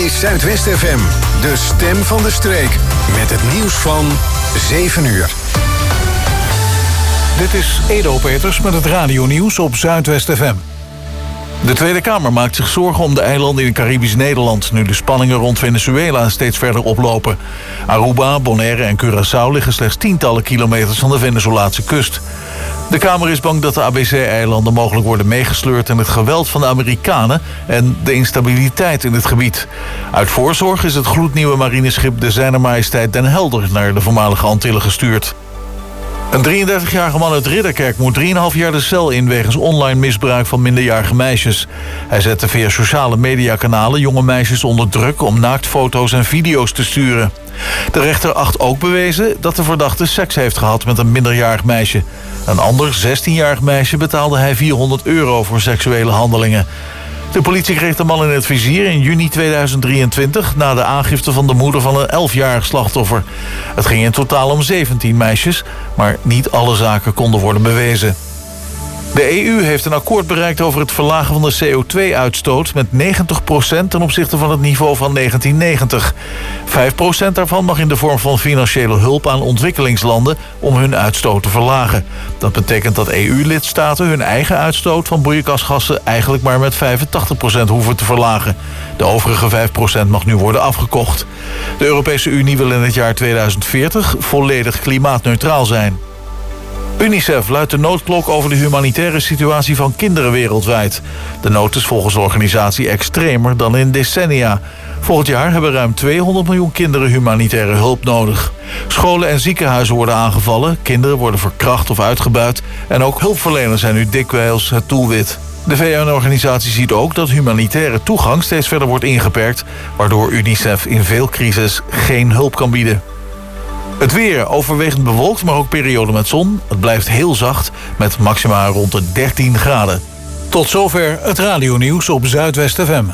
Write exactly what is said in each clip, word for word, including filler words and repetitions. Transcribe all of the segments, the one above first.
is Zuidwest F M, de stem van de streek. Met het nieuws van zeven uur. Dit is Edo Peters met het radionieuws op Zuidwest F M. De Tweede Kamer maakt zich zorgen om de eilanden in Caribisch Nederland, nu de spanningen rond Venezuela steeds verder oplopen. Aruba, Bonaire en Curaçao liggen slechts tientallen kilometers van de Venezolaanse kust. De Kamer is bang dat de A B C-eilanden mogelijk worden meegesleurd in het geweld van de Amerikanen en de instabiliteit in het gebied. Uit voorzorg is het gloednieuwe marineschip de Zijner Majesteit Den Helder naar de voormalige Antillen gestuurd. Een drieëndertigjarige man uit Ridderkerk moet drieënhalf jaar de cel in wegens online misbruik van minderjarige meisjes. Hij zette via sociale mediakanalen jonge meisjes onder druk om naaktfoto's en video's te sturen. De rechter acht ook bewezen dat de verdachte seks heeft gehad met een minderjarig meisje. Een ander zestienjarig meisje betaalde hij vierhonderd euro voor seksuele handelingen. De politie kreeg de man in het vizier in juni tweeduizend drieëntwintig... na de aangifte van de moeder van een elfjarig slachtoffer. Het ging in totaal om zeventien meisjes, maar niet alle zaken konden worden bewezen. De E U heeft een akkoord bereikt over het verlagen van de C O twee uitstoot... met negentig procent ten opzichte van het niveau van negentien negentig. vijf procent daarvan mag in de vorm van financiële hulp aan ontwikkelingslanden... om hun uitstoot te verlagen. Dat betekent dat E U-lidstaten hun eigen uitstoot van broeikasgassen... eigenlijk maar met vijfentachtig procent hoeven te verlagen. De overige vijf procent mag nu worden afgekocht. De Europese Unie wil in het jaar tweeduizend veertig volledig klimaatneutraal zijn. UNICEF luidt de noodklok over de humanitaire situatie van kinderen wereldwijd. De nood is volgens de organisatie extremer dan in decennia. Volgend jaar hebben ruim tweehonderd miljoen kinderen humanitaire hulp nodig. Scholen en ziekenhuizen worden aangevallen, kinderen worden verkracht of uitgebuit... en ook hulpverleners zijn nu dikwijls het doelwit. De V N-organisatie ziet ook dat humanitaire toegang steeds verder wordt ingeperkt... waardoor UNICEF in veel crises geen hulp kan bieden. Het weer overwegend bewolkt, maar ook perioden met zon. Het blijft heel zacht, met maxima rond de dertien graden. Tot zover het radionieuws op Zuidwest F M.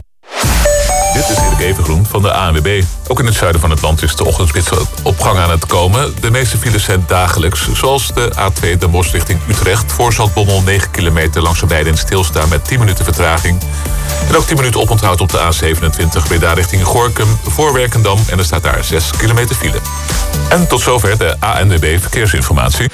Dit is Erik Evengroen van de A N W B. Ook in het zuiden van het land is de ochtendspits op gang aan het komen. De meeste files zijn dagelijks, zoals de A twee Den Bosch richting Utrecht. Voor Zaltbommel negen kilometer langs de beide stilstaan met tien minuten vertraging. En ook tien minuten oponthoud op de A zevenentwintig Breda richting Gorinchem voor Werkendam. En er staat daar zes kilometer file. En tot zover de A N W B Verkeersinformatie.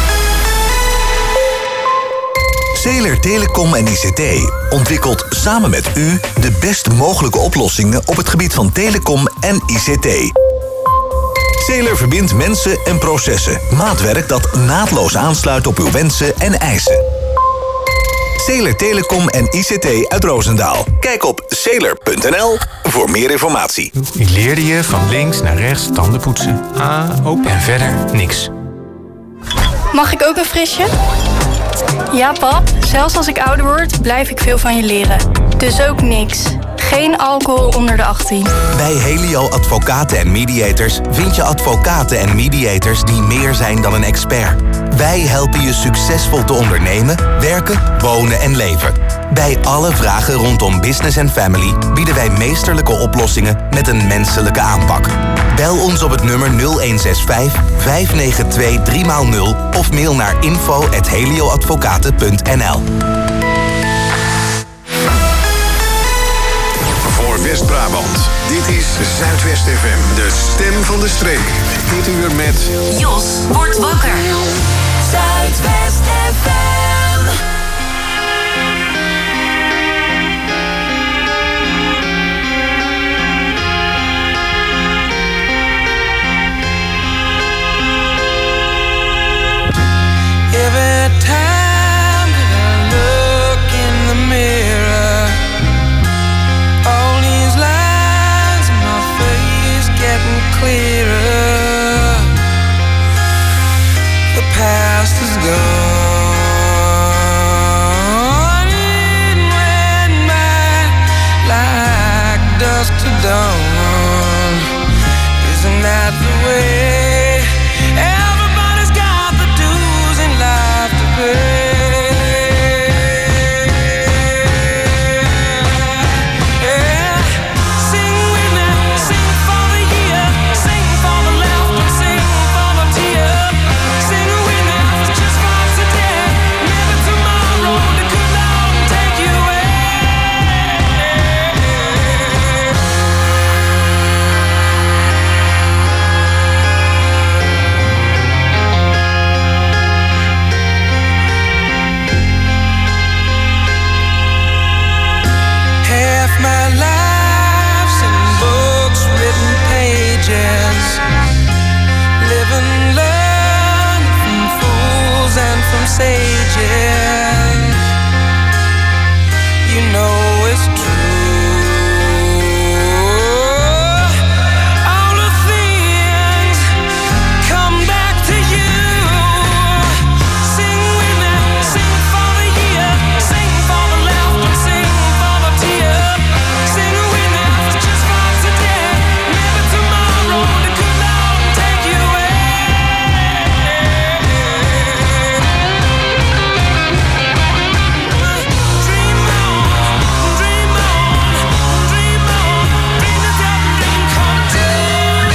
Zeeler Telecom en I C T ontwikkelt samen met u de best mogelijke oplossingen op het gebied van telecom en I C T. Zeeler verbindt mensen en processen. Maatwerk dat naadloos aansluit op uw wensen en eisen. Zeeler Telecom en I C T uit Roosendaal. Kijk op zeeler punt n l voor meer informatie. Die leerde je van links naar rechts tanden poetsen. Ah, op en verder niks. Mag ik ook een frisje? Ja, pap. Zelfs als ik ouder word, blijf ik veel van je leren. Dus ook niks. Geen alcohol onder de achttien. Bij Helio Advocaten en Mediators vind je advocaten en mediators die meer zijn dan een expert. Wij helpen je succesvol te ondernemen, werken, wonen en leven. Bij alle vragen rondom business en family bieden wij meesterlijke oplossingen met een menselijke aanpak. Bel ons op het nummer nul een zes vijf, vijf negen twee, drie nul of mail naar info at helioadvocaten punt n l. Voor West-Brabant, dit is Zuidwest F M, de stem van de streek. Dit uur met Jos wordt wakker. Zuidwest F M. Every time that I look in the mirror, all these lines in my face getting clearer. The past is gone. sages. You know it's true. All the things come back to you. Sing with me, sing for the year, sing for the laughter, sing for the tear. Sing with me, just for today, maybe tomorrow the good Lord will take you away. Dream on, dream on, dream on, dream it up, dream come true.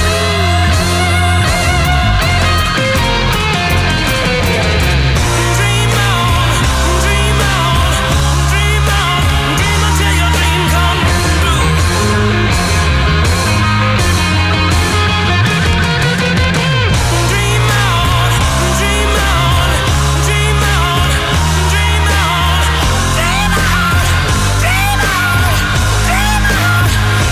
Dream on, dream on, dream on, dream until your dream come true. Dream on, dream on, dream on, dream on, dream on, dream on, dream on.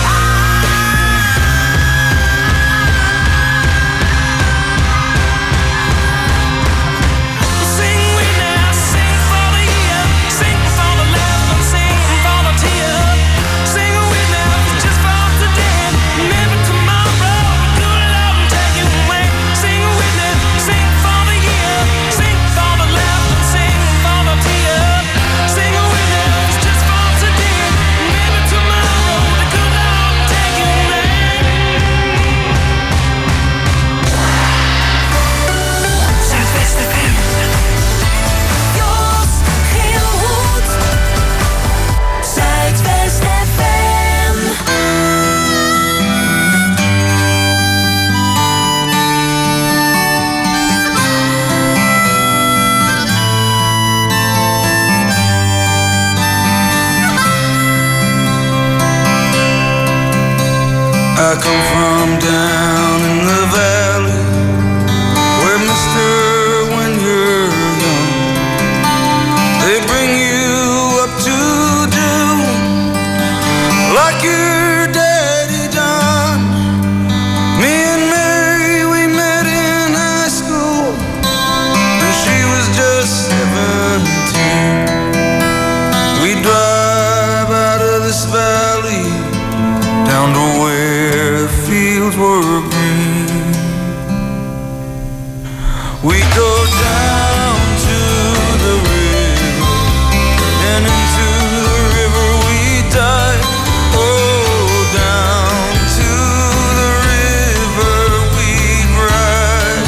Sing with me, sing for the year, sing for the laughter, sing for the tear. Sing with me, just for today, maybe tomorrow the good Lord will take you away. Sing with me, sing for the year, sing for the laughter, sing for the tear. Sing with me, just for today, maybe tomorrow the good Lord will take you away. Zuidwest F M. Jos Geelhoed. Zuidwest F M. I come from down in the valley where, mister, when you're young, they bring you up to do like your daddy done. Me and Mary, we met in high school, and she was just seventeen. We drive out of this valley down to where the fields were green. We go down to the river, and into the river we dive. Oh, down to the river we ride.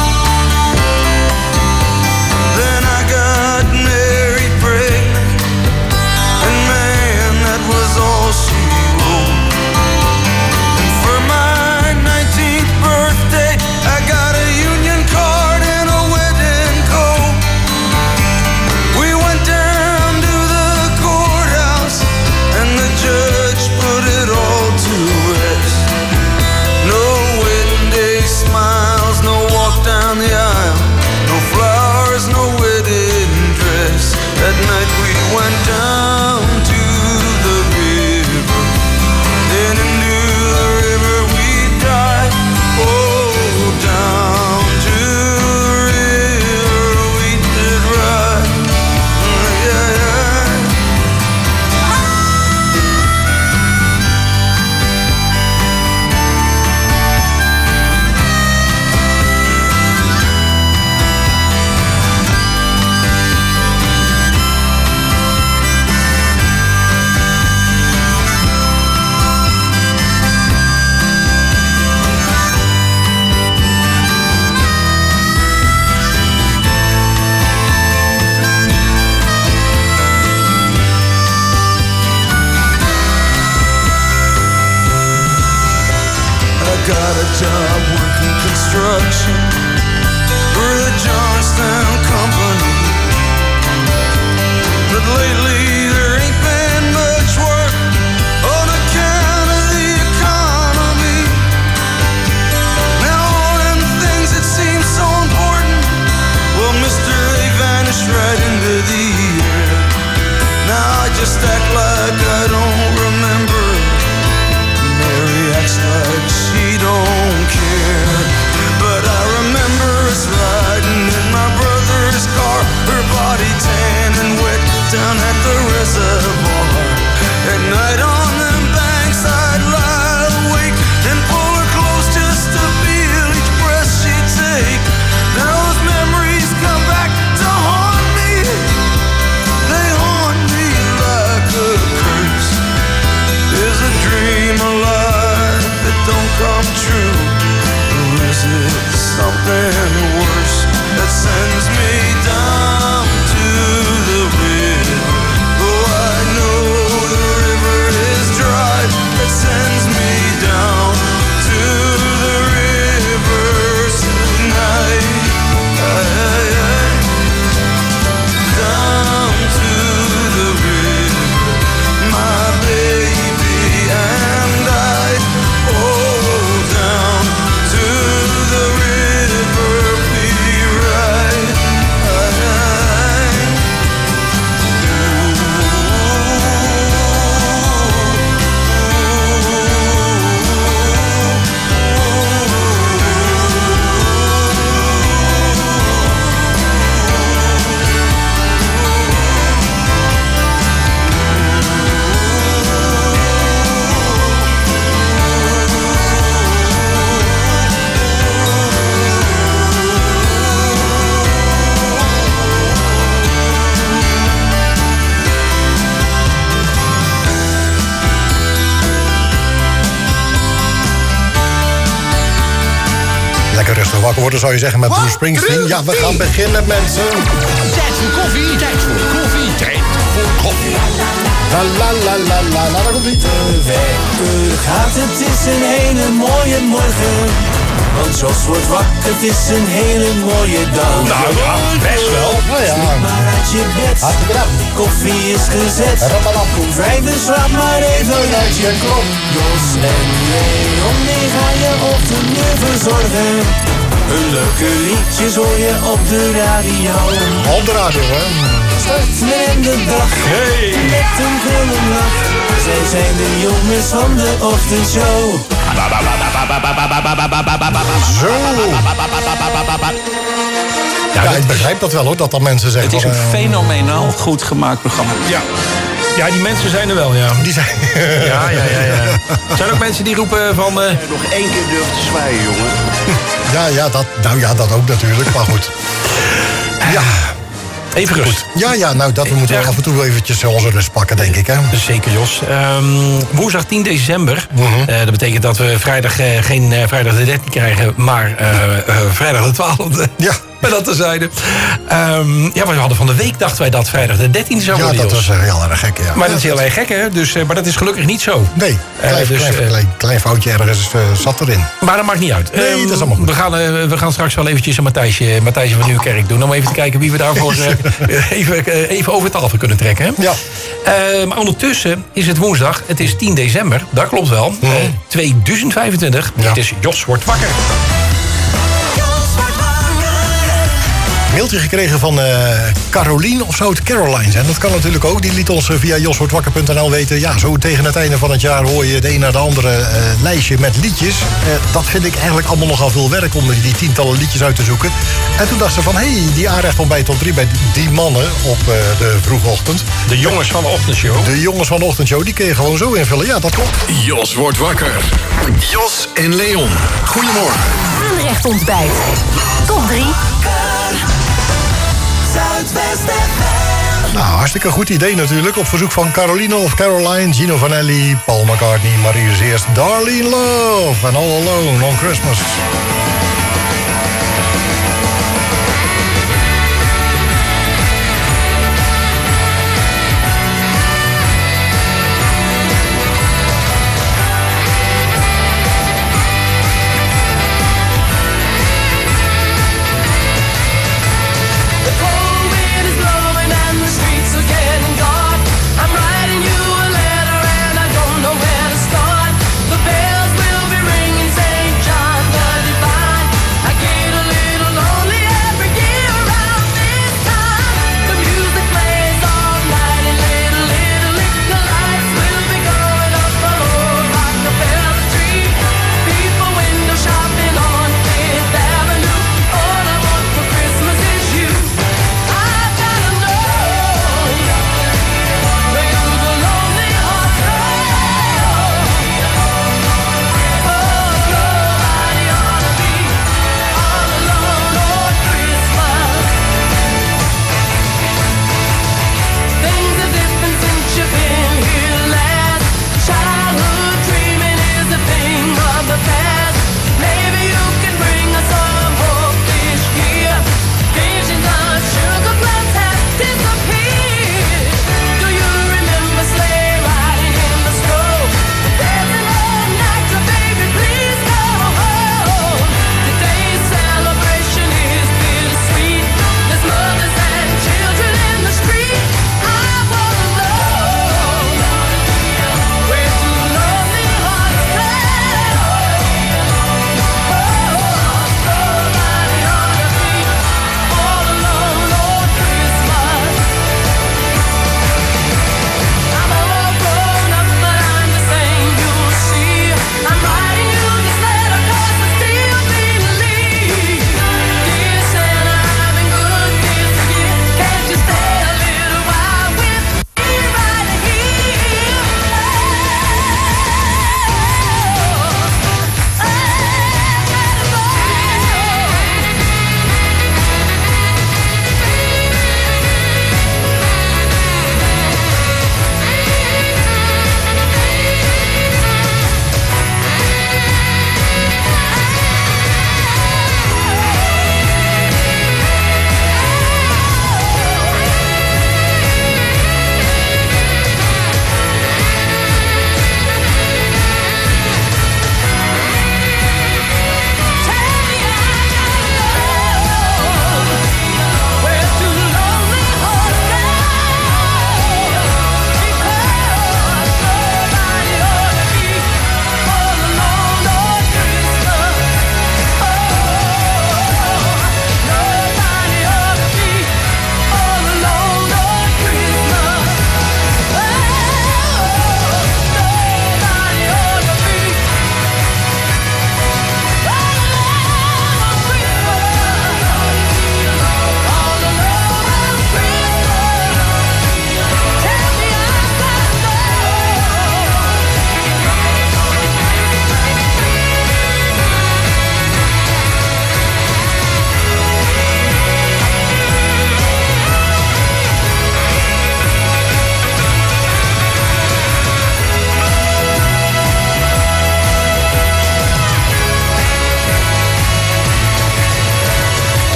Then I got married pregnant, and man, that was all she wrote. And for my nineteenth birthday, I got a union card and a wedding coat. We went down to the courthouse, and the judge put it all to rest. No wedding day smiles, no walk down the aisle, no flowers, no wedding dress. That night we went down to the river, then into the river we dive. Oh, down to the river we did ride. Yeah, yeah. I got a job working construction for the Johnstown Company, but lately there ain't been much work on account of the economy. Now all them things that seem so important, well, mister, they vanish right into the air. Now I just act like I don't remember. Mary acts like she don't care, but I remember us riding in my brother's car rustig wakker worden, zou je zeggen, met Bruce Springsteen. Ja, we gaan beginnen, mensen. Tijd voor koffie, tijd voor koffie, tijd voor koffie. La la la la la la, daar komt ie. De wekker gaat, het is een hele mooie morgen. Want Jos wordt wakker, het is een hele mooie dag. Nou ja, best wel. Nou ja. Sliep maar uit je bed, koffie is gezet. Kom vijf en slaap maar even uit je klop. Jos en Leon, die gaan je ochtend nu verzorgen. Een leuke liedjes hoor je op de radio. Op de radio, hè? Start met de dag, Hey. met een glimlach. Zij zijn de jongens van de ochtendshow. Zo. Ja, ik begrijp dat wel hoor, dat dan mensen zeggen... Het is een van, uh, fenomenaal goed gemaakt programma. Ja. Ja, die mensen zijn er wel, ja. Die zijn... Ja, ja, ja, ja. Er zijn ook mensen die roepen van... Uh... Nog één keer durft te zwijgen, jongen. Ja, ja, dat, nou ja, dat ook natuurlijk, maar goed. Ja. Even rust. Ja, ja, nou, dat we moeten Ja. wel af en toe eventjes onze rust pakken, denk ik, hè. Zeker, Jos. Um, woensdag tien december. Mhm. Uh, dat betekent dat we vrijdag uh, geen uh, vrijdag de dertiende krijgen, maar uh, uh, vrijdag de twaalfde. Ja. Maar dat terzijde. Um, ja, we hadden van de week, dachten wij dat vrijdag de dertiende zou Ja, worden, dat Jos. was uh, heel erg gek, ja. Maar dat is heel erg gek, hè? Dus, uh, maar dat is gelukkig niet zo. Nee, klein, Uh, dus, klein, uh, klein, klein foutje ergens uh, zat erin. Maar dat maakt niet uit. Nee, Um, dat is allemaal goed. We gaan, uh, we gaan straks wel eventjes een Matthijsje, Matthijsje van Nieuwkerk doen. Om even te kijken wie we daarvoor uh, even, uh, even over tafel kunnen trekken. Hè? Ja. Uh, maar ondertussen is het woensdag. Het is tien december. Dat klopt wel. Mm. Uh, tweeduizend vijfentwintig. Ja. Het is Jos wordt wakker. Mailtje gekregen van uh, Caroline, of zou het Caroline zijn? Dat kan natuurlijk ook. Die liet ons uh, via joswortwakker punt n l weten. Ja, zo tegen het einde van het jaar hoor je de een naar de andere uh, lijstje met liedjes. Uh, dat vind ik eigenlijk allemaal nogal veel werk om die tientallen liedjes uit te zoeken. En toen dacht ze van, hé, hey, die aanrecht ontbijt tot drie bij die mannen op uh, de vroege ochtend. De jongens van de ochtendshow. De jongens van de ochtendshow, die kun je gewoon zo invullen. Ja, dat klopt. Jos wordt wakker. Jos en Leon. Goedemorgen. Aanrecht ontbijt. Top drie. Nou, hartstikke goed idee natuurlijk. Op verzoek van Caroline of Caroline, Gino Vanelli, Paul McCartney, maar hier is eerst Darlene Love en All Alone on Christmas. Bells will be ringing, Saint John the Divine.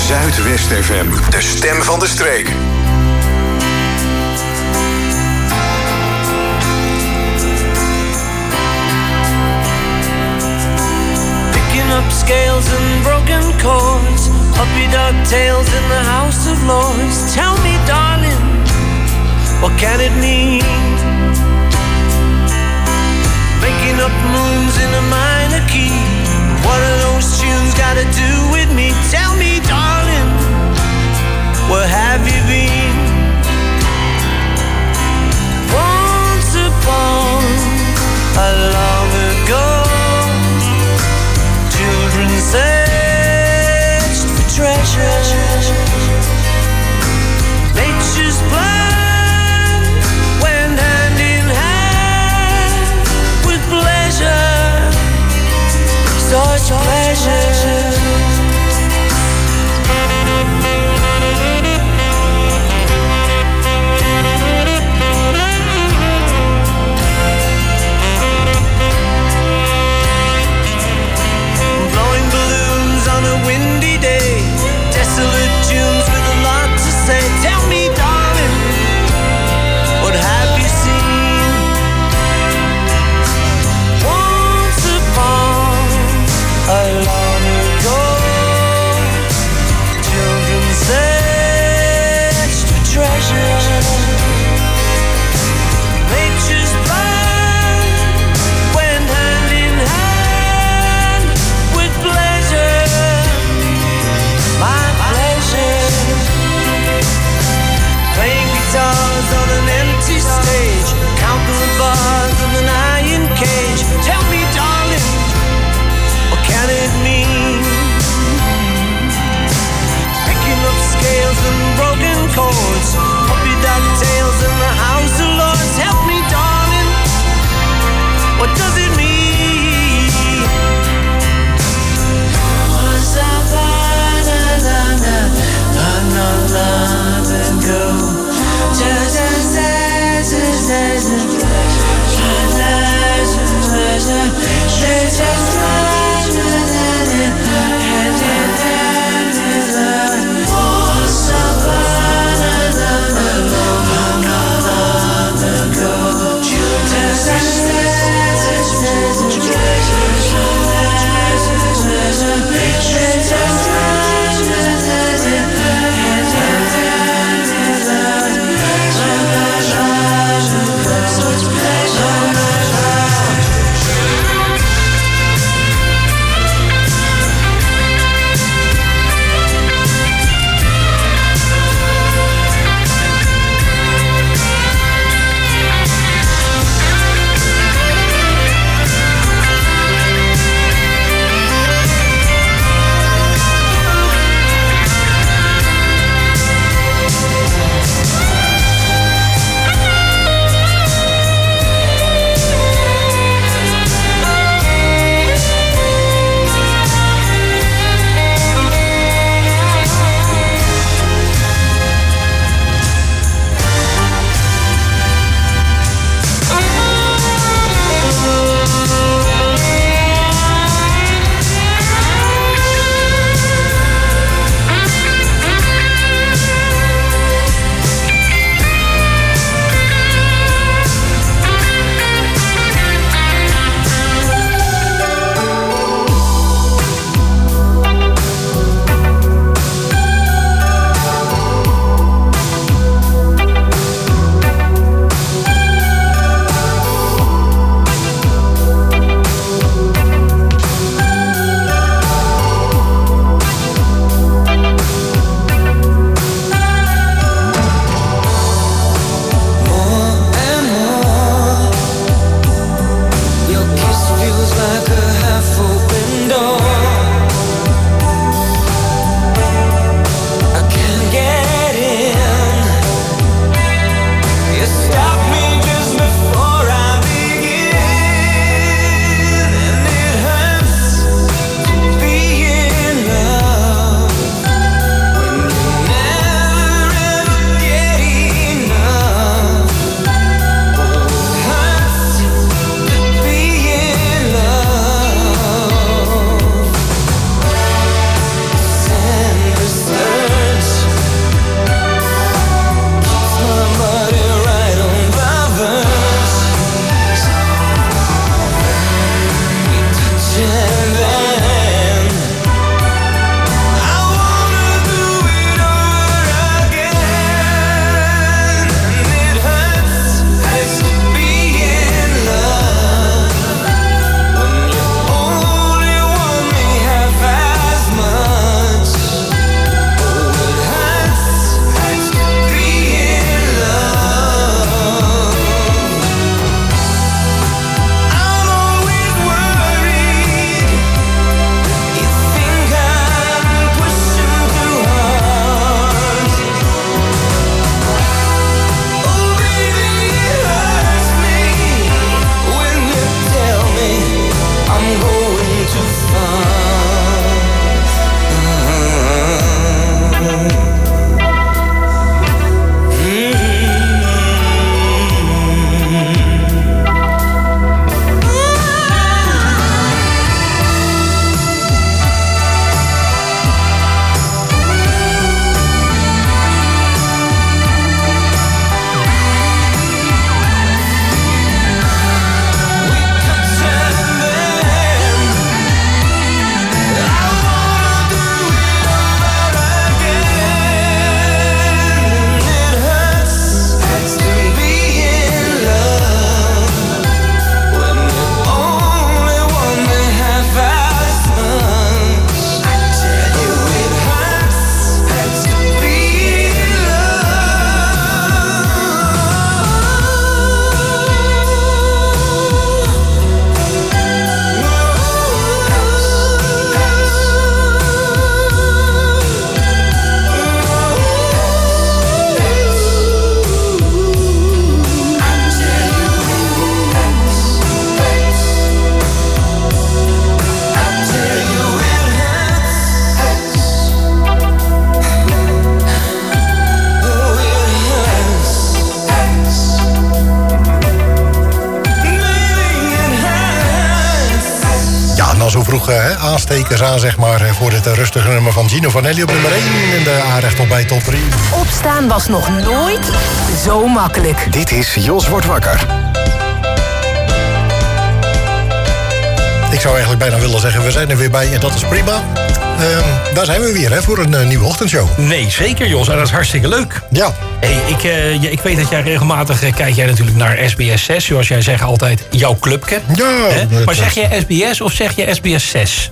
Zuidwest F M, de stem van de streek. Picking up scales and broken chords, puppy dog tails in the House of Lords. Tell me, darling, what can it mean? Making up moons in a minor key. What are those tunes got to do with me? Tell me, darling, where have you been? Once upon a long ago, children searched for treasure. Nature's plan went hand in hand with pleasure. Such pleasure. genoeg uh, aanstekers aan, zeg maar, uh, voor dit uh, rustige nummer van Gino Vanelli op nummer één in de A-recht bij top drie. Opstaan was nog nooit zo makkelijk. Dit is Jos wordt wakker. Ik zou eigenlijk bijna willen zeggen, we zijn er weer bij en dat is prima. Uh, daar zijn we weer, hè, voor een uh, nieuwe ochtendshow. Nee, zeker, Jos. En dat is hartstikke leuk. Ja. Hey, ik, uh, ja, ik weet dat jij regelmatig uh, kijk jij natuurlijk naar S B S zes. Zoals jij zegt altijd, jouw clubje. Ja. Hè? Maar zeg je S B S of zeg je S B S zes?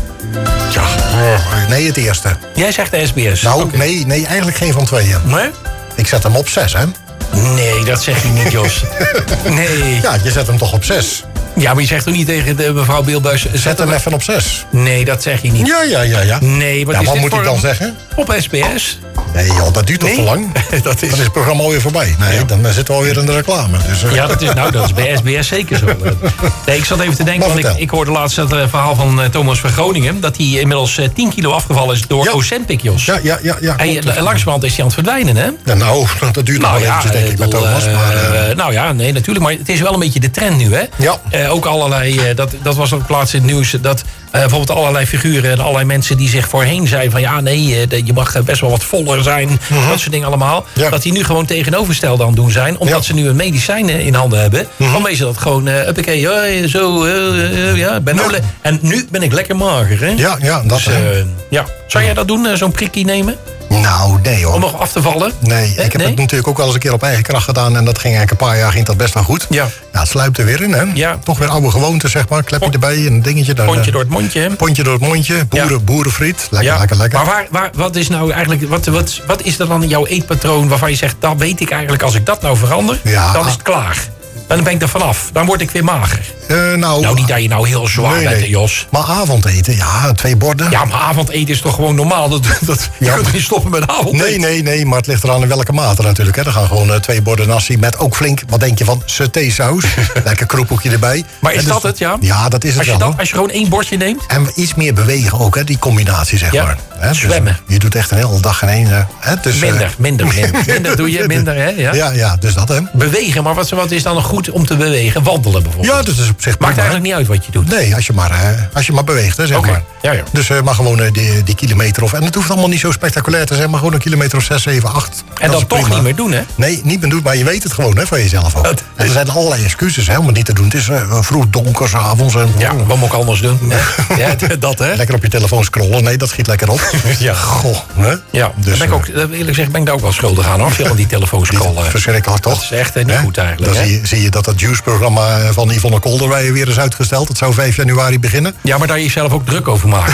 Ja, nee, het eerste. Jij zegt de S B S? Nou, okay. nee, nee, eigenlijk geen van tweeën. Nee? Ik zet hem op zes, hè? Nee, dat zeg je niet, Jos. Nee. Ja, je zet hem toch op zes. Ja, maar je zegt toch niet tegen de mevrouw Beelbuis... Zet, zet hem, hem even op zes. Nee, dat zeg je niet. Ja, ja, ja, ja. Nee, wat, ja, is wat dit moet ik dan zeggen? Op S B S? Nee, joh, dat duurt toch nee? te lang? dat is... Dan is het programma alweer voorbij. Nee, ja. Dan zitten we alweer in de reclame. Dus, uh... Ja, dat is, nou, dat is bij S B S zeker zo. Nee, ik zat even te denken, want ik, ik hoorde laatst het uh, verhaal van uh, Thomas van Groningen... dat hij inmiddels uh, tien kilo afgevallen is door ja. Ozempic, Jos. Ja, ja, ja. ja en uh, langzamerhand is hij aan het verdwijnen, hè? Ja, nou, dat duurt nog nou, wel ja, eventjes, denk ik, met Thomas. Uh, maar, uh... Nou ja, nee, natuurlijk. Maar het is wel een beetje de trend nu, hè? Ja. Uh, ook allerlei, uh, dat, dat was ook laatst in het nieuws... dat uh, bijvoorbeeld allerlei figuren en allerlei mensen die zich voorheen zeiden... van ja, nee, uh, je mag best wel wat voller zijn... Uh-huh. Dat soort dingen allemaal. Ja. Dat die nu gewoon tegenovergesteld aan het doen zijn. Omdat ja. ze nu een medicijn in handen hebben. Uh-huh. Waarmee ze dat gewoon, uh, uppakee, uh, zo, uh, uh, ja, ben ja. Le- en nu ben ik lekker mager, hè? Ja, ja, dat dus, uh, ja. Zou jij dat doen, uh, zo'n prikkie nemen? Nou, nee hoor. Om nog af te vallen? Nee, eh, ik heb nee? het natuurlijk ook wel eens een keer op eigen kracht gedaan. En dat ging eigenlijk een paar jaar ging dat best wel goed. Ja. Ja, het sluipt er weer in, hè? Ja. Toch weer oude gewoontes, zeg maar. Klepje erbij en een dingetje. Dan, Pontje door het mondje, hè? Pontje door het mondje. Boeren, ja. Boerenfriet. Lekker, ja. lekker, lekker. Maar waar, waar, wat is nou eigenlijk... Wat, wat, wat is er dan jouw eetpatroon waarvan je zegt... dat weet ik eigenlijk, als ik dat nou verander... Ja. dan is het klaar. Dan ben ik er vanaf. Dan word ik weer mager. Uh, nou, nou, niet dat je nou heel zwaar nee, bent, nee. Jos. Maar avondeten, ja, twee borden. Ja, maar avondeten is toch gewoon normaal? Dat, dat, je ja, kunt toch niet stoppen met avondeten? Nee, nee, nee, maar het ligt eraan in welke mate natuurlijk. Hè. Er gaan gewoon uh, twee borden nasi met ook flink, wat denk je van, satésaus. Lekker kroepeltje erbij. Maar is en dat dus, het, ja? Ja, dat is het als je wel. Dat, als je gewoon één bordje neemt? En iets meer bewegen ook, hè, die combinatie, zeg ja. maar. Hè, zwemmen. Dus, je doet echt een hele dag in één. Uh, hè, dus, minder, uh, minder, minder. Minder doe je, minder, hè? Ja, ja, ja dus dat, hè. Bewegen, maar wat, wat is dan nog goed om te bewegen? Wandelen bijvoorbeeld? Ja, dat is op zich maakt eigenlijk niet uit wat je doet. Nee, als je maar, uh, als je maar beweegt, hè, zeg okay. maar. Ja, ja. Dus uh, maar gewoon uh, die, die kilometer of... En het hoeft allemaal niet zo spectaculair te zijn, maar gewoon een kilometer of zes, zeven, acht. En dat, dat toch prima. Niet meer doen, hè? Nee, niet meer doen, maar je weet het gewoon, hè, van jezelf ook. Het en er zijn allerlei excuses, hè, om het niet te doen. Het is uh, vroeg donker, 's avonds. En, ja, wat moet ik anders doen? Ja, dat, hè? Lekker op je telefoon scrollen. Nee, dat schiet lekker op. Ja. Goh, hè? Ja, dus, ben ik ook, eerlijk gezegd ben ik daar ook wel schuldig aan, hoor. Veel van die telefoon scrollen. Verschrikkelijk, toch? Dat is echt uh, niet hè? Goed eigenlijk. Dan hè? zie je, zie je dat dat Juice-programma van Yvonne Kolderweijer weer is uitgesteld. Dat zou vijf januari beginnen. Ja, maar daar je zelf ook druk over maken.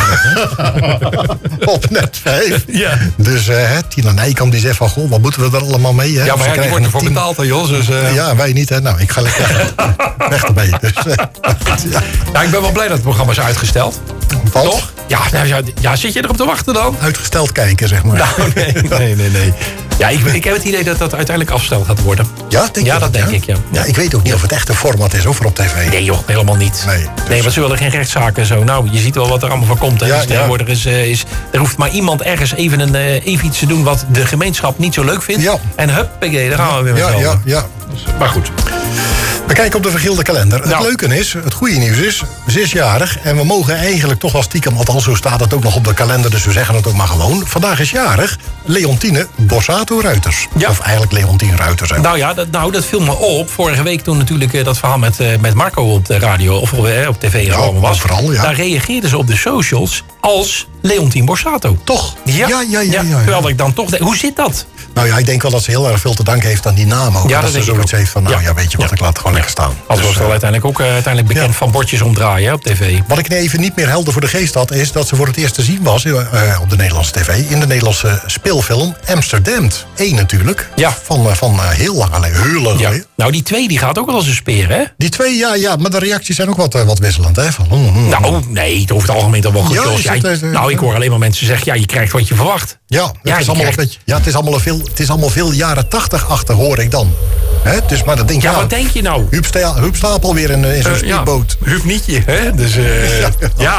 Op net vijf. Ja. Dus uh, Tina Nijkamp die zegt van, goh, wat moeten we er allemaal mee? Hè? Ja, maar ja, die wordt ervoor tien... betaald, hè, Jos. Dus, uh... Ja, wij niet, hè. Nou, ik ga lekker weg ermee. Dus, uh, ja. Nou, ik ben wel blij dat het programma is uitgesteld. Wat? Toch? Ja, nou, ja, ja, zit je erop te wachten dan? Uitgesteld kijken, zeg maar. Nou, nee, nee, nee. nee. Ja, ik, ik heb het idee dat dat uiteindelijk afgesteld gaat worden. Ja, denk ja je dat denk ja? ik, ja. Ja, ik weet ook niet of het echt een format is, of voor op tv. Nee joh, helemaal niet. Nee, dus... nee, want ze willen geen rechtszaken en zo. Nou, je ziet wel wat er allemaal van komt. Hè. Ja, dus tegenwoordig is, uh, is... Er hoeft maar iemand ergens even, een, uh, even iets te doen wat de gemeenschap niet zo leuk vindt. Ja. En huppakee, daar gaan we weer met ja, z'n ja, ja. Dus, maar goed. We kijken op de vergilde kalender. Nou. Het leuke is, het goede nieuws is, ze is jarig. En we mogen eigenlijk toch wel stiekem, althans zo staat het ook nog op de kalender. Dus we zeggen het ook maar gewoon. Vandaag is jarig Leontine Borsato-Ruiters. Ja. Of eigenlijk Leontien Ruiters. Hè. Nou ja, dat, nou, dat viel me op. Vorige week toen natuurlijk uh, dat verhaal met, uh, met Marco op de radio of uh, op tv ja, was. Vooral, ja. Daar reageerden ze op de socials als Leontien Borsato. Toch? Ja, ja, ja. ja, ja, ja. Terwijl ik dan toch denk, hoe zit dat? Nou ja, ik denk wel dat ze heel erg veel te danken heeft aan die naam ook. Ja, dat, dat ze zoiets heeft van, nou ja, ja weet je wat, ja. ik laat het gewoon lekker staan. Als dus, was wel uiteindelijk ook uh, uiteindelijk bekend ja. van bordjes omdraaien hè, op tv. Wat ik even niet meer helder voor de geest had, is dat ze voor het eerst te zien was uh, op de Nederlandse tv. In de Nederlandse speelfilm Amsterdam. één natuurlijk. Ja. Van, uh, van uh, heel lang alleen. Heel lang ja. alleen. Nou, die twee die gaat ook wel als een speer, hè? Die twee, ja, ja. Maar de reacties zijn ook wat, uh, wat wisselend, hè? Van, mm, mm, nou, nee, het over het algemeen toch wel goed. Ja, ja, het, uh, nou, ik hoor alleen maar mensen zeggen, ja, je krijgt wat je verwacht. Ja, het, ja, is, allemaal krijgt... een beetje, ja, het, is, allemaal veel, het is allemaal veel jaren tachtig achter, hoor ik dan. Hè? Dus, maar dat denk ja, ja, wat denk je nou? Huub, Sta- Huub Stapel weer in, in zo'n uh, speedboot. Ja, Huub Nietje, hè? Dus, uh, ja. ja.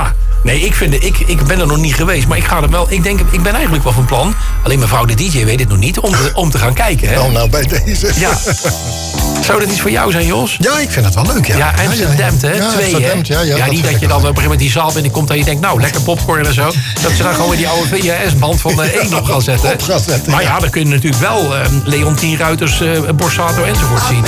Nee, ik, vind, ik, ik ben er nog niet geweest, maar ik ga er wel. Ik denk, ik ben eigenlijk wel van plan. Alleen mevrouw de D J weet het nog niet om te, om te gaan kijken. Hè? Nou, nou bij deze. Ja. Zou dat iets voor jou zijn, Jos? Ja, ik vind het wel leuk, ja. Ja, Amsterdam, hè? Ja, Twee, hè? ja, ja, ja, niet dat je dan op een gegeven moment die zaal binnenkomt en je denkt, nou, lekker popcorn en zo. Dat ze dan gewoon weer die oude V H S-band van de één op gaan zetten. Op gaan zetten. Maar ja, dan kun je natuurlijk wel uh, Leontien Ruiters, uh, Borsato enzovoort zien.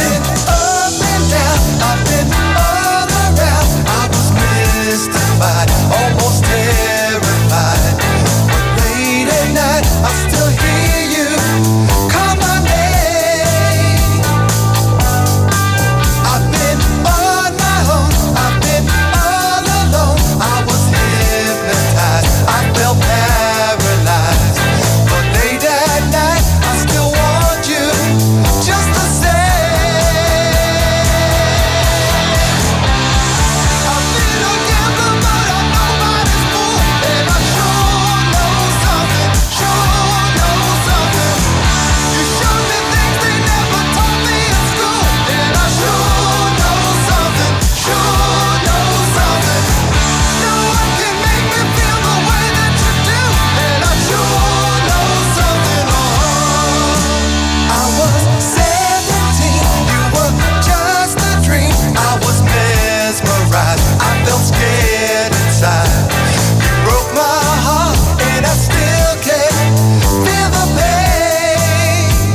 Almost terrified, but late at night I still hear you call my name. I've been on my own, I've been all alone. I was hypnotized, I felt paralyzed, but late at night I still want you just the same. I felt scared inside. You broke my heart, and I still can't feel the pain.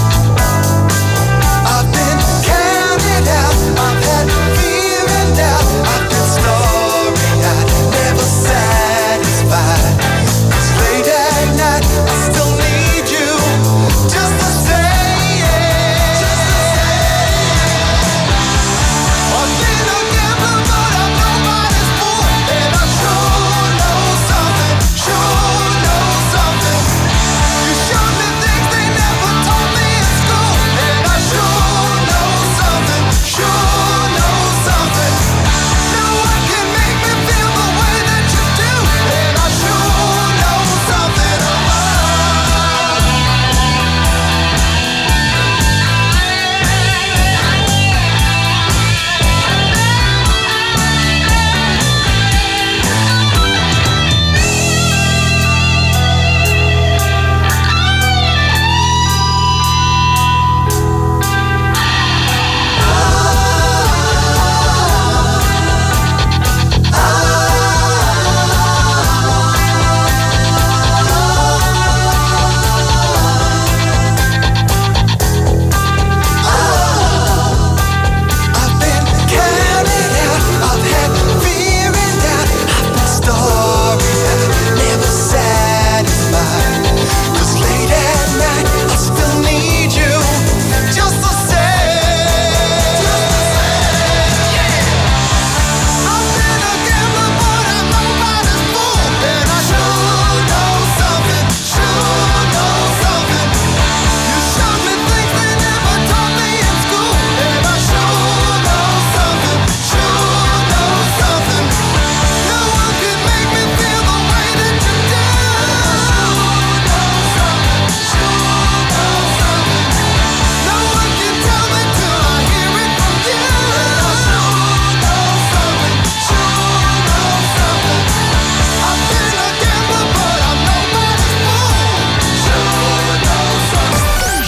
I've been counted out, I've had fear and doubt. I've been starry-eyed, never satisfied. 'Cause late at night, I still need you, just the same. Just the same. I've been a gambler, but I'm nobody's fool, and I sure know something, sure know something. You showed me things they never taught me in school, and I sure know something, sure know something. No one can make me feel the way that you do, and I sure know something. I've been counted out, I've had fear and doubt. I've been starry-eyed, never satisfied. 'Cause late at night, I still need you, just the same. I've been a gambler, but I'm nobody's fool, and I sure know something, sure know something. You showed me things they never taught me in school, and I sure know something, sure know something. No one can make me feel the way that you do. Sure know something, sure know something. No one can tell me till I hear it from you. Sure know something, sure know something. I've been a gambler, but I'm nobody's fool. Sure know something.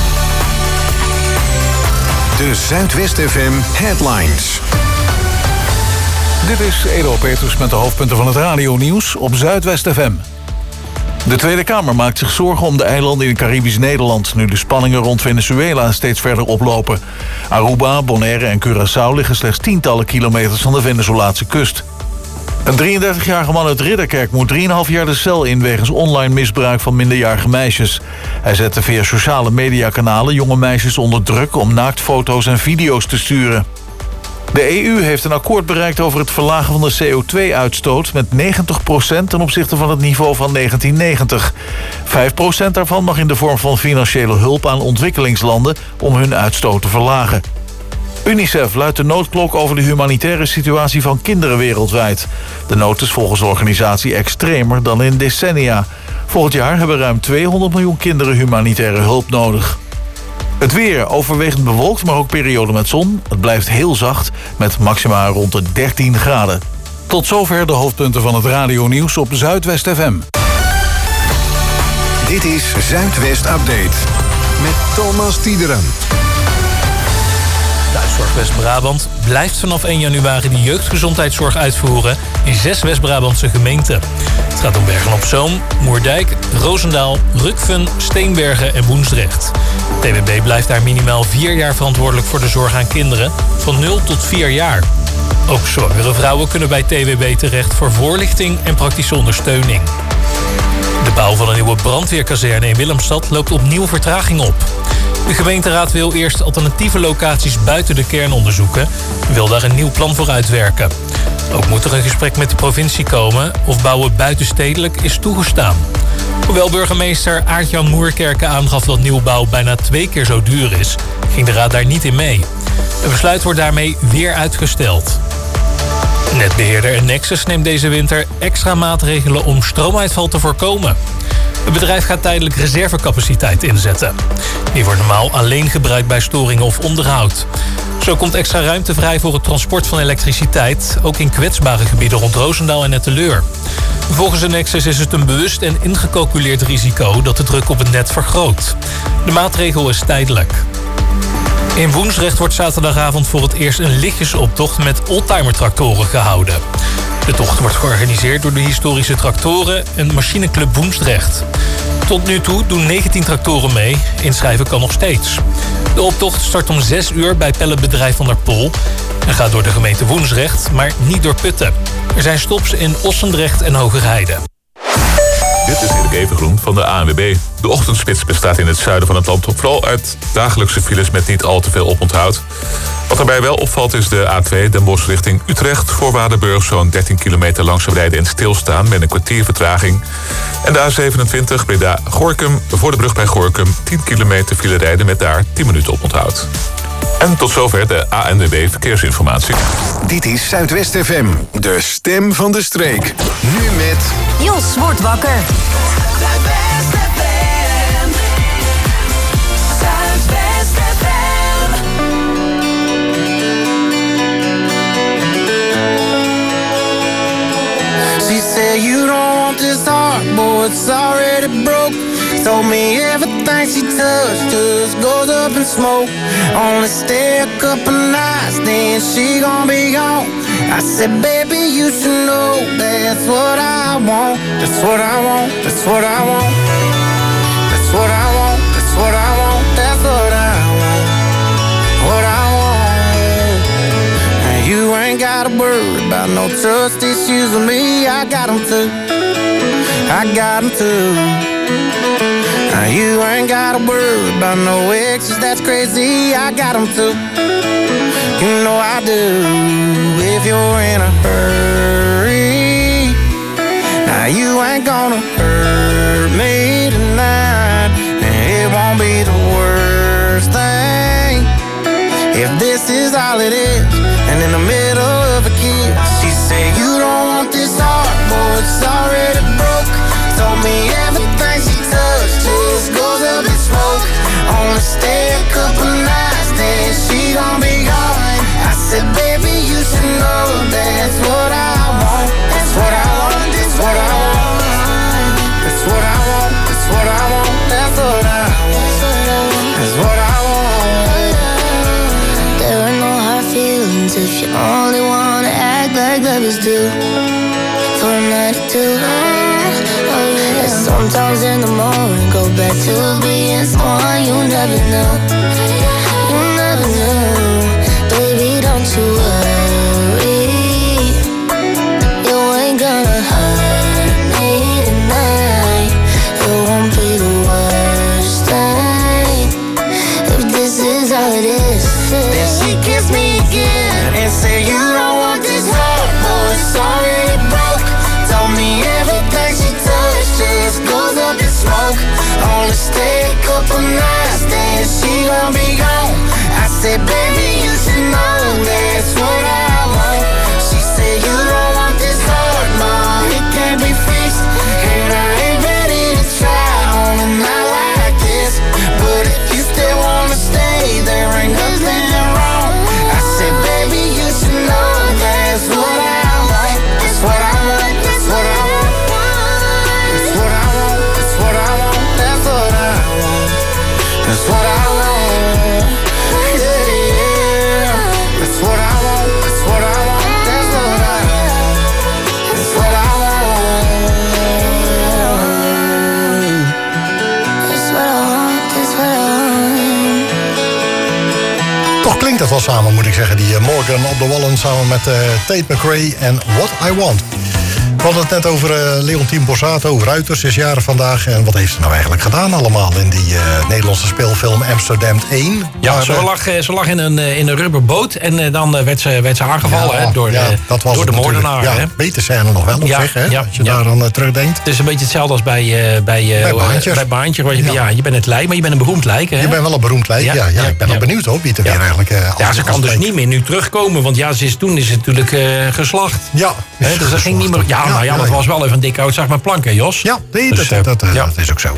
De Zuidwest F M Headlines. Dit is Edo Peters met de hoofdpunten van het radionieuws op Zuidwest F M. De Tweede Kamer maakt zich zorgen om de eilanden in Caribisch Nederland, nu de spanningen rond Venezuela steeds verder oplopen. Aruba, Bonaire en Curaçao liggen slechts tientallen kilometers van de Venezolaanse kust. Een drieëndertigjarige man uit Ridderkerk moet drieënhalf jaar de cel in wegens online misbruik van minderjarige meisjes. Hij zette via sociale mediakanalen jonge meisjes onder druk om naaktfoto's en video's te sturen. De E U heeft een akkoord bereikt over het verlagen van de C O twee uitstoot met negentig procent ten opzichte van het niveau van negentien negentig. vijf procent daarvan mag in de vorm van financiële hulp aan ontwikkelingslanden om hun uitstoot te verlagen. UNICEF luidt de noodklok over de humanitaire situatie van kinderen wereldwijd. De nood is volgens de organisatie extremer dan in decennia. Volgend jaar hebben ruim tweehonderd miljoen kinderen humanitaire hulp nodig. Het weer overwegend bewolkt, maar ook perioden met zon. Het blijft heel zacht, met maxima rond de dertien graden. Tot zover de hoofdpunten van het radionieuws op Zuidwest F M. Dit is Zuidwest Update met Thomas Tiederen. Thuiszorg West-Brabant blijft vanaf één januari de jeugdgezondheidszorg uitvoeren in zes West-Brabantse gemeenten. Het gaat om Bergen-op-Zoom, Moerdijk, Roosendaal, Rukven, Steenbergen en Woensdrecht. T W B blijft daar minimaal vier jaar verantwoordelijk voor de zorg aan kinderen, van nul tot vier jaar. Ook zwangere vrouwen kunnen bij T W B terecht voor voorlichting en praktische ondersteuning. De bouw van een nieuwe brandweerkazerne in Willemstad loopt opnieuw vertraging op. De gemeenteraad wil eerst alternatieve locaties buiten de kern onderzoeken en wil daar een nieuw plan voor uitwerken. Ook moet er een gesprek met de provincie komen of bouwen buitenstedelijk is toegestaan. Hoewel burgemeester Aart-Jan Moerkerke aangaf dat nieuwbouw bijna twee keer zo duur is, ging de raad daar niet in mee. Het besluit wordt daarmee weer uitgesteld. Netbeheerder Nexus neemt deze winter extra maatregelen om stroomuitval te voorkomen. Het bedrijf gaat tijdelijk reservecapaciteit inzetten. Die wordt normaal alleen gebruikt bij storingen of onderhoud. Zo komt extra ruimte vrij voor het transport van elektriciteit, ook in kwetsbare gebieden rond Roosendaal en Etteleur. Volgens de Nexus is het een bewust en ingecalculeerd risico dat de druk op het net vergroot. De maatregel is tijdelijk. In Woensdrecht wordt zaterdagavond voor het eerst een lichtjesoptocht met oldtimer-tractoren gehouden. De tocht wordt georganiseerd door de historische tractoren en machineclub Woensdrecht. Tot nu toe doen negentien tractoren mee. Inschrijven kan nog steeds. De optocht start om zes uur bij pelletbedrijf Van der Pol en gaat door de gemeente Woensdrecht, maar niet door Putten. Er zijn stops in Ossendrecht en Hogerheide. Dit is Erik Evengroen van de A N W B. De ochtendspits bestaat in het zuiden van het land vooral uit dagelijkse files met niet al te veel oponthoud. Wat daarbij wel opvalt is de A twee Den Bosch richting Utrecht. Voor Waardenburg zo'n dertien kilometer langzaam rijden en stilstaan met een kwartier vertraging. En de A zevenentwintig Breda-Gorinchem voor de brug bij Gorinchem tien kilometer file rijden met daar tien minuten oponthoud. En tot zover de A N W B Verkeersinformatie. Dit is Zuidwest F M, de stem van de streek. Nu met... Jos wordt wakker. Zuidwest F M. Zuidwest F M. She said you don't want this heart, boy, it's already broke. Told me everything she touched just goes up in smoke. Only stay a couple nights, then she gon' be gone. I said, baby, you should know that's what I want. That's what I want, that's what I want. That's what I want, that's what I want. That's what I want, what I want. And you ain't gotta worry about no trust issues with me. I got them too, I got them too. Now you ain't gotta worry about no exes, that's crazy, I got them too. You know I do, if you're in a hurry. Now you ain't gonna hurt me tonight, and it won't be the worst thing if this is all it is. And in the middle of a kiss, she said you don't want this heart, boy, it's already broke. Told me everything she touched just goes up in smoke. Only stay a couple nights, then she gon' be gone. I said, baby, you should know that's what I want. That's what I want, that's what I want. That's what I want, that's what I want. That's what I want, that's what I want. There are no hard feelings if you only wanna act like lovers do. For a night or two. Sometimes in the morning, go back to being someone you never knew. You never knew. Baby, don't you worry. You ain't gonna hurt me tonight. It won't be the worst thing if this is all it is. Then she kissed me again and said, you don't want this heart, boy, it's already broke. Told me everything she touched just goes up in smoke. Only stay a couple nights, then she That's what I want. Yeah, yeah. That's what I want. That's what I want. That's what I want. That's what I want. That's what I want. That's what I want. Toch klinkt dat wel samen, moet ik zeggen. Die uh, Morgan op de Wallen samen met uh, Tate McRae en What I Want. We hadden het net over uh, Leontien Borsato, Ruiters, is jaren vandaag. En wat heeft ze nou eigenlijk gedaan allemaal in die uh, Nederlandse speelfilm Amsterdam één? Ja, maar, ze, uh, lag, ze lag in een, in een rubberboot en uh, dan uh, werd, ze, werd ze aangevallen ja, hè, door, ja, de, dat was door de moordenaar. Ja, hè? beter scène nog wel op ja, zich, hè, ja, als je ja. daar aan uh, terugdenkt. Het is een beetje hetzelfde als bij, uh, bij, uh, bij Baantjes. Bij Baantjes waar je, Ja. ja, je bent het lijk, maar je bent een beroemd lijk. Hè? Je bent wel een beroemd lijk, ja. ja, ja, ik ben ja. al benieuwd hoor, wie er ja. weer eigenlijk... Uh, ja, ze kan dus niet meer nu terugkomen, want ja, ze is, toen is het natuurlijk uh, geslacht. Ja. Hè, dus dat ging niet meer... Ja, ja, nou ja, dat ja. was wel even een dikke oudzaak met planken, Jos. Ja, nee, dus, dat, dat, uh, ja. dat is ook zo.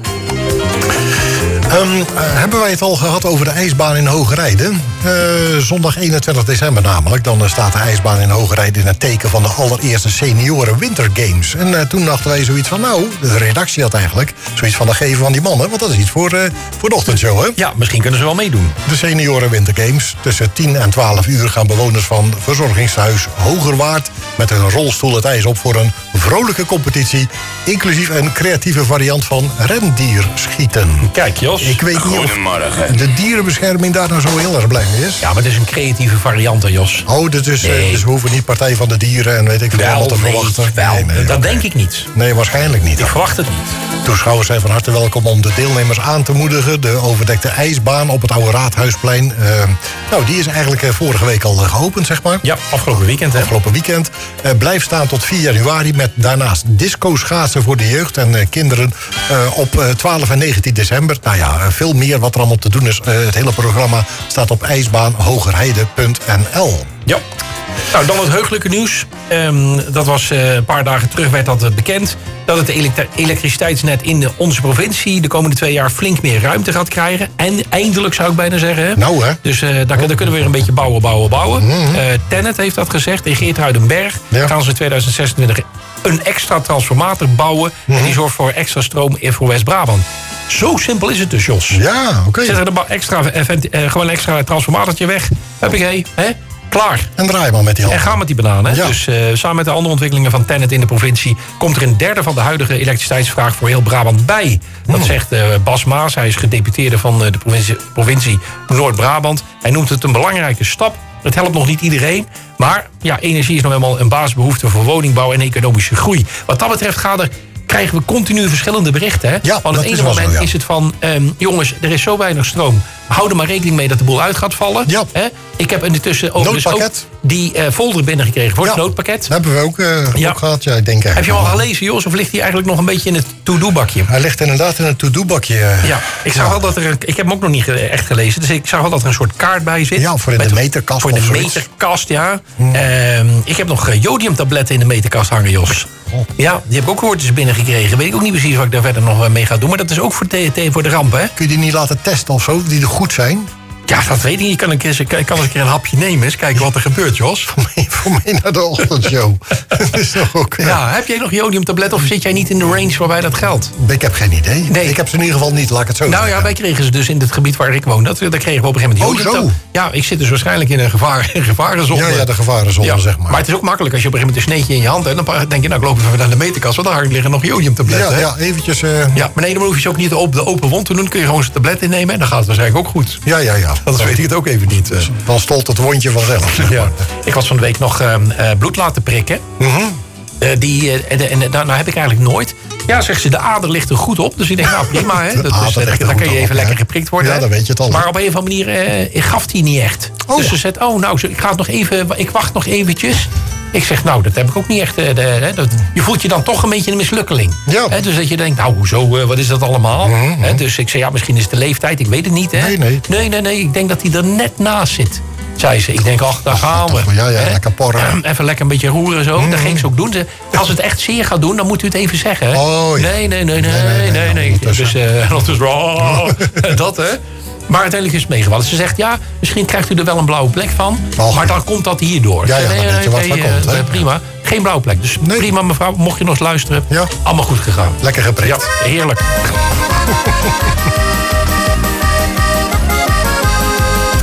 Um, uh, hebben wij het al gehad over de ijsbaan in Hoogrijde? Uh, zondag eenentwintig december namelijk. Dan uh, staat de ijsbaan in Hoogrijde in het teken van de allereerste senioren wintergames. En uh, toen dachten wij zoiets van, nou, de redactie had eigenlijk zoiets van, de geven van die mannen. Want dat is iets voor, uh, voor de ochtendshow, hè? Ja, misschien kunnen ze wel meedoen. De senioren wintergames. Tussen tien en twaalf uur gaan bewoners van verzorgingshuis Hogerwaard met hun rolstoel het ijs op voor een vrolijke competitie. Inclusief een creatieve variant van rendierschieten. Kijk, Jos. Ik weet niet of de dierenbescherming daar nou zo heel erg blij mee is. Ja, maar het is een creatieve variant, hè, Jos. Oh, dus, dus, nee. dus we hoeven niet Partij van de Dieren en weet ik veel wat te nee, verwachten. Wel, nee, nee, dat okay. denk ik niet. Nee, waarschijnlijk niet. Ik verwacht het niet. Toeschouwers zijn van harte welkom om de deelnemers aan te moedigen. De overdekte ijsbaan op het Oude Raadhuisplein. Uh, nou, die is eigenlijk uh, vorige week al uh, geopend, zeg maar. Ja, afgelopen weekend, hè? Afgelopen weekend. Uh, blijft staan tot vier januari met daarnaast disco-schaatsen voor de jeugd en uh, kinderen uh, op uh, twaalf en negentien december. Nou ja, uh, veel meer wat er allemaal te doen is. Uh, het hele programma staat op ijsbaan hogerheide punt n l. Ja. Nou, dan het heugelijke nieuws. Um, dat was uh, een paar dagen terug werd dat uh, bekend. Dat het elektri- elektriciteitsnet in de, onze provincie de komende twee jaar flink meer ruimte gaat krijgen. En eindelijk zou ik bijna zeggen. Hè? Nou hè. Dus uh, daar, daar kunnen we weer een beetje bouwen, bouwen, bouwen. Mm-hmm. uh, Tennet heeft dat gezegd. In Geertruidenberg ja. gaan ze in tweeduizend zesentwintig een extra transformator bouwen. Mm-hmm. En die zorgt voor extra stroom voor West-Brabant. Zo simpel is het dus, Jos. Ja, oké. Okay. Zet er een extra, uh, uh, gewoon een extra transformatortje weg. Huppakee, hè? Klaar. En draai maar met die handen. En ga met die bananen. Ja. Dus uh, samen met de andere ontwikkelingen van Tennet in de provincie komt er een derde van de huidige elektriciteitsvraag voor heel Brabant bij. Dat hmm. zegt uh, Bas Maas. Hij is gedeputeerde van uh, de provincie, provincie Noord-Brabant. Hij noemt het een belangrijke stap. Het helpt nog niet iedereen. Maar ja, energie is nog helemaal een basisbehoefte voor woningbouw en economische groei. Wat dat betreft gaat er... krijgen we continu verschillende berichten. Hè? Ja, Want het ene is moment zo, ja. is het van... Um, jongens, er is zo weinig stroom. Hou er maar rekening mee dat de boel uit gaat vallen. Ja. Hè? Ik heb intussen overigens ook die uh, folder binnengekregen voor ja. het noodpakket. Dat hebben we ook, uh, ja. ook gehad. Ja, ik denk heb je hem al gelezen, Jos? Of ligt hij eigenlijk nog een beetje in het to-do-bakje? Hij ligt inderdaad in het to-do-bakje. Uh, ja, ik zag ja. wel dat er... Ik heb hem ook nog niet echt gelezen. Dus ik zag wel dat er een soort kaart bij zit. Ja, voor in met, de meterkast. Voor de zoiets. meterkast, ja. Hmm. Uh, ik heb nog uh, jodiumtabletten in de meterkast hangen, Jos. Oh. Ja, die heb ik ook woordjes binnengekregen. Weet ik ook niet precies wat ik daar verder nog mee ga doen. Maar dat is ook voor de, de, voor de ramp, hè? Kun je die niet laten testen of zo, die er goed zijn? Ja, dat weet ik niet. Je kan, een keer, kan eens een keer een hapje nemen. Eens kijken wat er gebeurt, Jos. Voor mij, voor mij naar de ochtendshow. Dat is toch ook... Ja. ja, heb jij nog jodiumtabletten of zit jij niet in de range waarbij dat geldt? Ik heb geen idee. Nee. Ik heb ze in ieder geval niet, laat ik het zo nou, zeggen. Nou ja, wij kregen ze dus in het gebied waar ik woon. Dat, daar kregen we op een gegeven moment jodiumtabletten. Oh, zo. Ja, ik zit dus waarschijnlijk in een, gevaar, een gevarenzone. Ja, ja, de gevarenzone, ja. zeg maar. Maar het is ook makkelijk als je op een gegeven moment een sneetje in je hand hebt. Dan denk je, nou, ik loop even naar de meterkast. Want daar liggen nog jodiumtabletten. Ja, ja, eventjes... Uh... Ja, maar nee, dan hoef je ze ook niet op de open wond te doen. Dan kun je gewoon zijn tablet innemen en dan gaat het waarschijnlijk ook goed. Ja, ja, ja. Dat weet ik het ook even niet. Dus dan stolt het wondje vanzelf. Zeg maar. Ja. Ik was van de week nog uh, uh, bloed laten prikken. Mm-hmm. Uh, die, uh, en, en uh, nou heb ik eigenlijk nooit. Ja, zegt ze, de ader ligt er goed op. Dus ik denk, nou prima, hè. Dat, dus, uh, dan kun je even op, lekker geprikt worden. Ja, dan weet je het al. Maar op een of andere manier uh, gaf hij niet echt. Oh. Dus ze zegt, oh nou, ik, ga het nog even, ik wacht nog eventjes. Ik zeg, nou, dat heb ik ook niet echt. Uh, de, hè, dat, je voelt je dan toch een beetje een mislukkeling. Ja. Hè, dus dat je denkt, nou, hoezo, uh, wat is dat allemaal? Mm-hmm. Hè, dus ik zeg, ja, misschien is het de leeftijd, ik weet het niet. Hè. Nee, nee. Nee, nee, nee, ik denk dat hij er net naast zit. Zei ze. Ik denk, ach, daar gaan we. Ja, ja, lekker porren. Even lekker een beetje roeren zo. Mm. Dat ging ze ook doen. Ze, als het echt zeer gaat doen, dan moet u het even zeggen. Oh, ja. Nee, nee, nee, nee, nee, nee. nee, nee. Dus uh, dat is oh, dat, hè. Maar uiteindelijk is het meegevallen. Ze zegt, ja, misschien krijgt u er wel een blauwe plek van. Oh. Maar dan komt dat hierdoor. Ja, ja, dan weet je wat er komt. Hè? Prima. Geen blauwe plek. Dus nee. Prima, mevrouw. Mocht je nog eens luisteren. Ja. Allemaal goed gegaan. Lekker geprikt. Ja, heerlijk.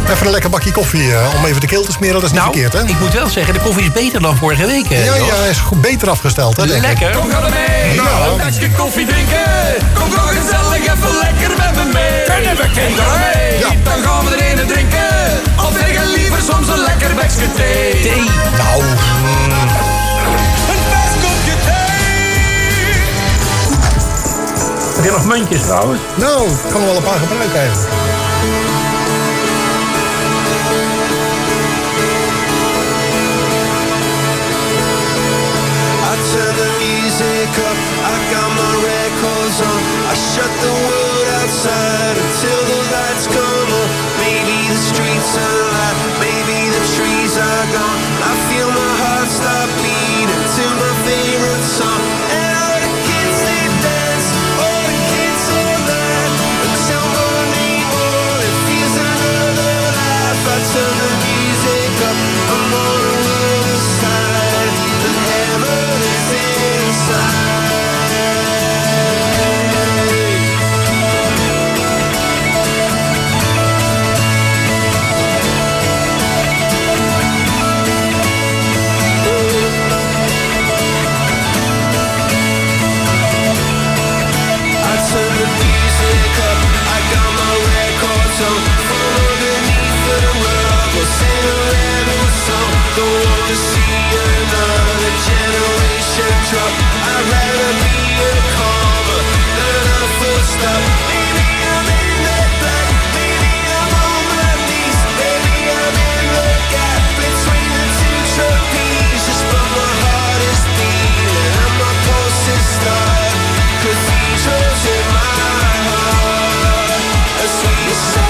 Even een lekker bakje koffie uh, om even de keel te smeren, dat is niet nou, verkeerd, hè? Ik moet wel zeggen, de koffie is beter dan vorige week. Hè, ja, ja, hij is goed beter afgesteld, hè? Lekker. Kom, ga er mee. Nou, een bakje koffie drinken. Kom toch gezellig even lekker met me mee. Kunnen we kinderen mee? Ja. Dan gaan we er een drinken. Of tegen liever soms een lekker bekje thee. Thee. Nou. Mm. Een vers kopje thee. Heb je nog muntjes trouwens? Nou, ik kan er wel een paar gebruiken eigenlijk. Turn the music up, I got my records on. I shut the world outside until the lights come on. Maybe the streets are alive, maybe the trees are gone. I feel my heart stop beating to my favorite song. And all the kids they dance, all the kids all night until morning, oh, it feels another life. I turn the music up, I'm on the other side. The heaven is inside. I turn the music up, I got my records on. From underneath the rug, we'll sing a random song. Don't wanna see another generation drop. I'd rather be a comma than a full stop. Maybe I'm in the black, maybe I'm on my knees, maybe I'm in the gap between the two trapezes. But my heart is beating and my pulse is starting. Cathedrals in my heart, a sweet song.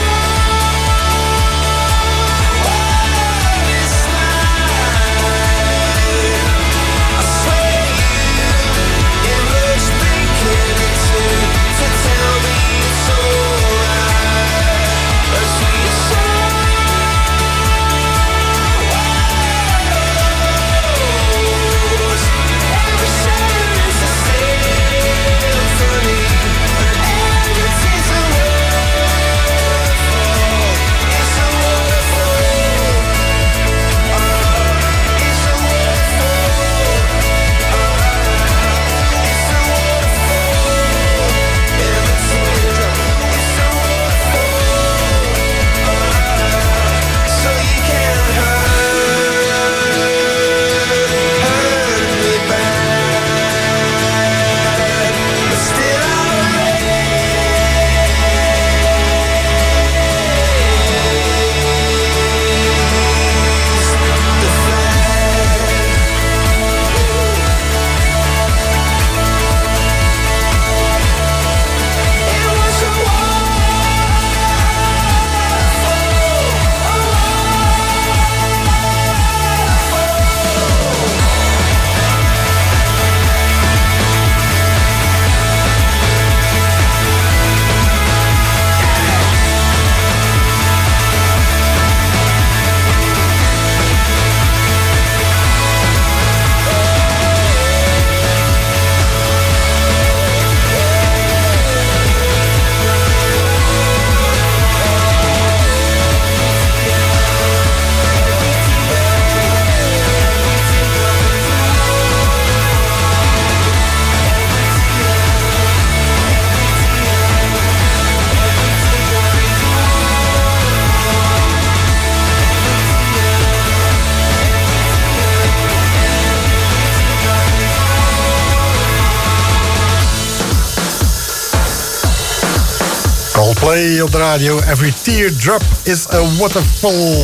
Coldplay op de radio. Every teardrop is a waterfall.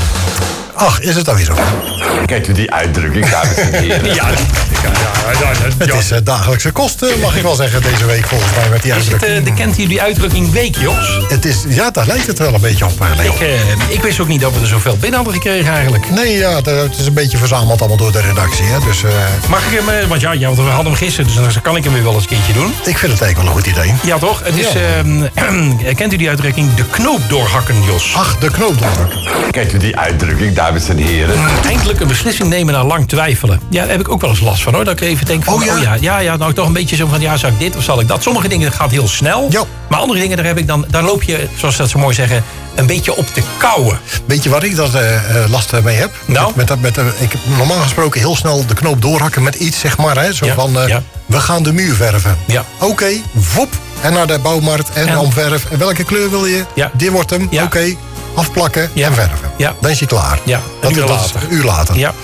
Ach, is het alweer zo? Kent u die uitdrukking, dames en heren? Ja, ja, ja, ja, het is uh, dagelijkse kosten, mag ik wel zeggen, deze week volgens mij met die uitdrukking. Het, uh, kent u die uitdrukking week, Jos? Het is, ja, daar lijkt het wel een beetje op. Uh, ik, uh, ik wist ook niet dat we er zoveel binnen hadden gekregen eigenlijk. Nee, ja, het is een beetje verzameld allemaal door de redactie. Hè, dus, uh... Mag ik hem, want ja, ja, we hadden hem gisteren, dus dan kan ik hem weer wel eens een keertje doen. Ik vind het eigenlijk wel een goed idee. Ja, toch? Het is, ja. uh, kent u die uitdrukking de knoop doorhakken, Jos? Ach, de knoop doorhakken. Kent u die uitdrukking, dames en heren. Eindelijk een beslissing nemen na lang twijfelen. Ja, daar heb ik ook wel eens last van, hoor. Dat ik even denk van, oh ja, oh ja, ja, ja nou toch een beetje zo van, ja, zal ik dit of zal ik dat? Sommige dingen gaat heel snel. Ja. Maar andere dingen, daar, heb ik dan, daar loop je, zoals dat zo mooi zeggen, een beetje op te kauwen. Weet je waar ik dat uh, last mee heb? Nou? Met, met, met, uh, ik heb normaal gesproken heel snel de knoop doorhakken met iets, zeg maar. Hè, zo ja, van, uh, ja. we gaan de muur verven. Ja. Oké, okay, vop. En naar de bouwmarkt en, en omverf. En welke kleur wil je? Ja. Dit wordt hem. Ja. Oké, okay, afplakken ja. en verven. Ja. Dan is je klaar. Ja, dat, een uur dat later. is een uur later. Ja.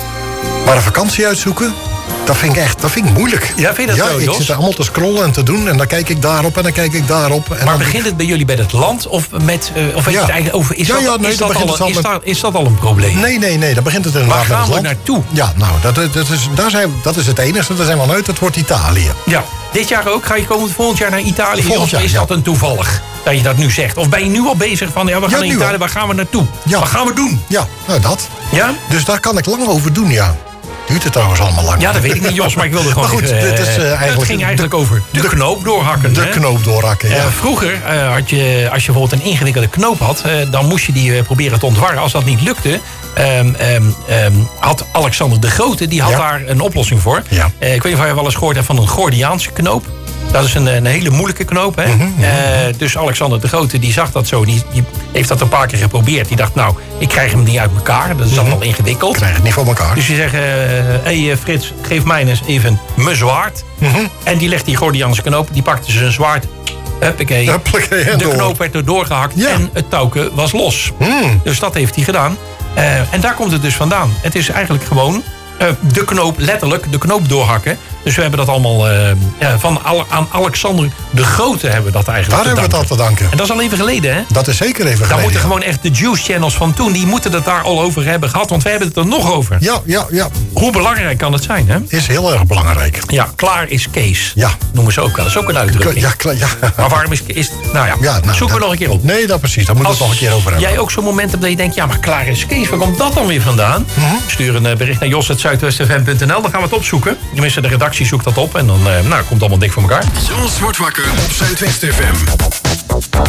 Maar een vakantie uitzoeken, dat vind ik echt dat vind ik moeilijk. Ja, vind je dat ja, zo, ik Jos? zit er allemaal te scrollen en te doen. En dan kijk ik daarop en dan kijk ik daarop. En maar dan begint het bij jullie bij het land? Of, met, uh, of weet ja. je het eigenlijk over? Is, ja, dat, ja, nee, is, dat begint al, het al is, met... dat, is dat al een probleem? Nee, nee, nee. Dan begint het inderdaad Waar gaan met we het land. naartoe? Ja, nou, dat, dat, is, daar zijn, dat is het enige. Daar zijn we aan uit. Het wordt Italië. Ja. Dit jaar ook? Ga je komend volgend jaar naar Italië? Volgend jaar, of is ja. dat een toevallig dat je dat nu zegt? Of ben je nu al bezig van, ja, we gaan Ja, naar nu Italië, al. waar gaan we naartoe? Ja. Wat gaan we doen? Ja, nou dat. Ja? Dus daar kan ik lang over doen, ja. Duurt het trouwens allemaal lang. Ja, dat weet ik niet, Jos, maar ik wilde gewoon maar goed, even, dit is, uh, eigenlijk het ging eigenlijk de, over de, de knoop doorhakken. De hè? knoop doorhakken, ja. Uh, vroeger uh, had je, als je bijvoorbeeld een ingewikkelde knoop had, uh, dan moest je die uh, proberen te ontwarren. Als dat niet lukte, um, um, um, had Alexander de Grote, die had ja. daar een oplossing voor. Ja. Uh, ik weet niet of je wel eens gehoord hebt van een Gordiaanse knoop. Dat is een, een hele moeilijke knoop. Hè? Mm-hmm, uh, dus Alexander de Grote die zag dat zo. Die, die heeft dat een paar keer geprobeerd. Die dacht, nou, ik krijg hem niet uit elkaar. Dat is mm-hmm. allemaal ingewikkeld. Krijg het niet voor elkaar. Dus die zeggen, hé uh, hey, Frits, geef mij eens even mijn zwaard. Mm-hmm. En die legt die Gordiaanse knoop. Die pakte zijn zwaard. Huppakee. Huppakee en de door. knoop werd er doorgehakt. Ja. En het touwke was los. Mm. Dus dat heeft hij gedaan. Uh, en daar komt het dus vandaan. Het is eigenlijk gewoon uh, de knoop, letterlijk de knoop doorhakken. Dus we hebben dat allemaal uh, ja, van Ale- aan Alexander de Grote hebben we dat eigenlijk Daar te hebben we danken. dat te danken. En dat is al even geleden, hè? Dat is zeker even Daar geleden. moeten ja. gewoon echt de Juice Channels van toen, die moeten het daar al over hebben gehad. Want we hebben het er nog over. Ja, ja, ja. Hoe belangrijk kan het zijn, hè? Is heel erg belangrijk. Ja, klaar is Kees. Ja. Noemen ze ook wel. Dat is ook een uitdrukking. Ja, klaar, ja. Maar waarom is Kees... Nou ja, ja nou, zoeken dat, we nog een keer op. Nee, dat precies. Daar moeten we het nog een keer over hebben. Jij ook zo'n moment hebt dat je denkt, ja, maar klaar is Kees. Waar komt dat dan weer vandaan? Mm-hmm. Stuur een bericht naar jos at zuidwest f m punt n l. Dan gaan we het opzoeken. Tenminste, de redactie zoekt dat op. En dan uh, nou, komt allemaal dik voor elkaar. Jos wordt wakker op Zuidwest F M.